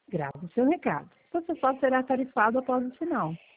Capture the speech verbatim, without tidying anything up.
Grave o seu recado. Você só será tarifado após o sinal.